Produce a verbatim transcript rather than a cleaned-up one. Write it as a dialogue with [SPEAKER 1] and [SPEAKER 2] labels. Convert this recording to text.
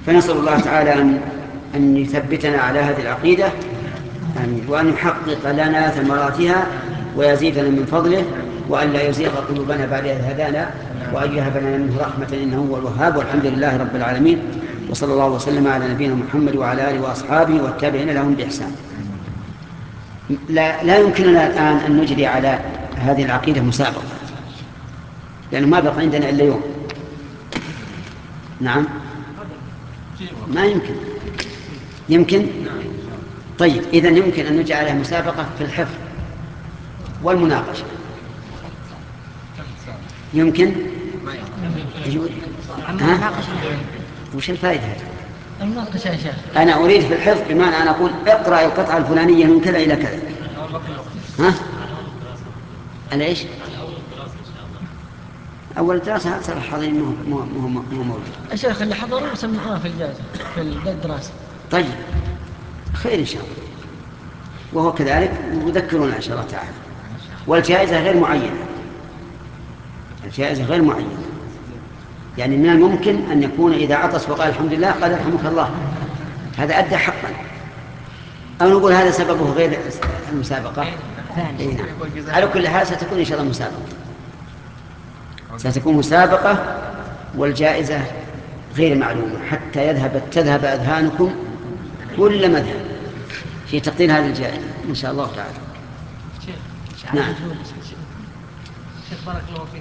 [SPEAKER 1] فنسأل الله تعالى أن أن يثبتنا على هذه العقيدة، آمين، وأن يحقق لنا ثمراتها ويزيدنا من فضله، وأن لا يزيغ قلوبنا بعد إذ هدانا، وأن يهب لنا منه رحمة إنه هو الوهاب. والحمد لله رب العالمين، وصلى الله وسلم على نبينا محمد وعلى آله وأصحابه والتابعين لهم بإحسان. لا, لا يمكننا الآن أن نجري على هذه العقيدة مسابقة، لأنه ما بقى عندنا إلا يوم. نعم، ما يمكن. يمكن. طيب، إذن يمكن أن نجعل عليها مسابقة في الحفظ والمناقشة. يمكن. ها؟ وش الفائدة؟
[SPEAKER 2] المناقشة يا شيخ.
[SPEAKER 1] أنا أريد في الحفظ بمعنى أن أقول اقرأ القطعة الفلانية من كذا إلى كذا. ها؟ على إيش؟ أول دراسة أكثر الحاضرين مو مو مو موجود.
[SPEAKER 2] يا شيخ اللي حضروا سمعوها في الجائزة في الدراسة.
[SPEAKER 1] طيب، خير إن شاء الله. وهو كذلك يذكرون إن شاء الله تعالى. والجائزة غير معينة، الجائزة غير معينة. يعني من الممكن أن يكون إذا عطس وقال الحمد لله قال يرحمك الله، هذا أدى حقا. أو نقول هذا سببه غير المسابقة. إيه نعم. على كل حال ستكون إن شاء الله مسابقة، ستكون مسابقة، والجائزة غير معلومة حتى يذهب تذهب أذهانكم كل مذهب في تقدير هذه الجائزة إن شاء الله تعالى.
[SPEAKER 2] شيخ
[SPEAKER 1] نعم.
[SPEAKER 2] شيخ بارك الله فيك.